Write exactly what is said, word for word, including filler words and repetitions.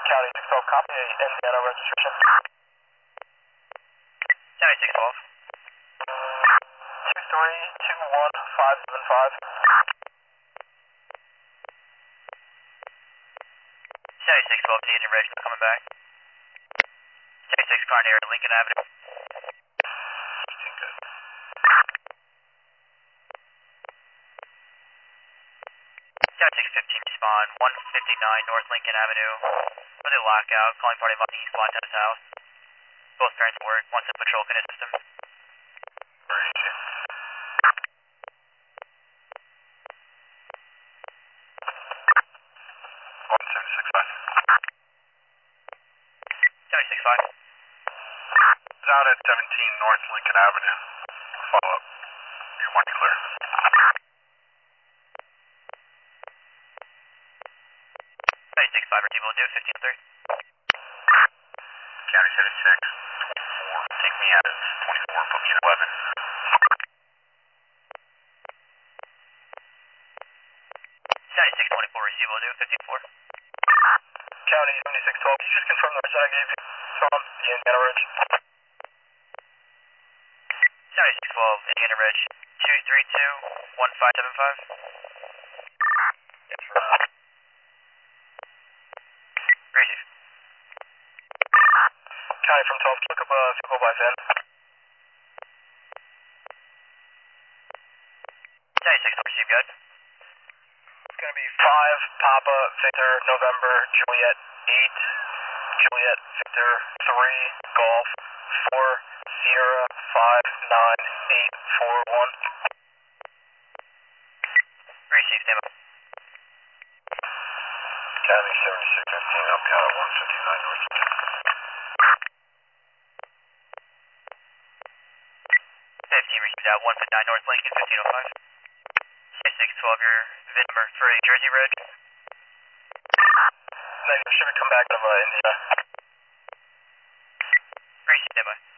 County six twelve, copy, Indiana registration. County six twelve. two three two one five seven five. County six twelve, Indian Reg, coming back. County six, car near Lincoln Avenue. County six fifteen, respond, one fifty-nine North Lincoln Avenue. For the lockout, calling party about the East Montana's house. Both parents at work, one's in patrol in his system. one seven six five. County six five. Out at seventeen North Lincoln Avenue. Follow up. Your mark clear. County six five, people do fifteen three. County seventy-six, twenty-four. Take me out at twenty-four, put me at eleven. County six twenty-four, receive, will do fifteen four. County seventy-six twelve, can you just confirm the resident I gave you? From the Indiana Reg. County six twelve, Indiana Reg, two three two one five seven five. Receive. County from twelve, look up a vehicle by Van. County six, receive, good. It's going to be five Papa Victor November Juliet eight Juliet Victor three Golf four Sierra five nine eight four one. Receive, stand by. County seventy-six fifteen, I'll be out at one fifty-nine North. fifteen, received out, one fifty-nine North Lincoln, fifteen oh five. County six twelve, your VIN number for a Jersey Reg. Then should we come back out of uh, Indiana? Receive, stand by.